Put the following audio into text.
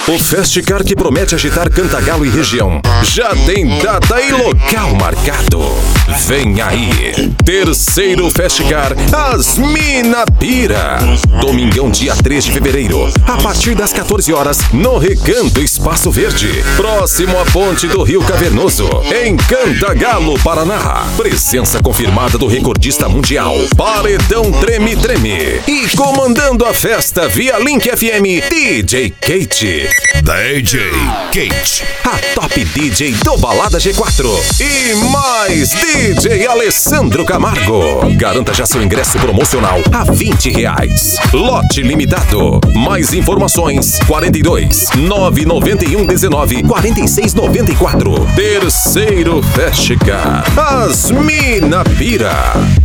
O Festicar que promete agitar Cantagalo e região já tem data e local marcado. Vem aí, terceiro Festicar As Mina Pira. Domingão, dia 3 de fevereiro, a partir das 14 horas, no Recanto Espaço Verde, próximo à ponte do Rio Cavernoso, em Cantagalo, Paraná. Presença confirmada do recordista mundial, Paredão Treme Treme. E comandando a festa via Link FM, DJ Kate. DJ Kate, a top DJ do Balada G4. E mais DJ Alessandro Camargo. Garanta já seu ingresso promocional a R$20. Lote limitado. Mais informações 42 991 19 46 94. Terceiro Festicar As Mina Pira.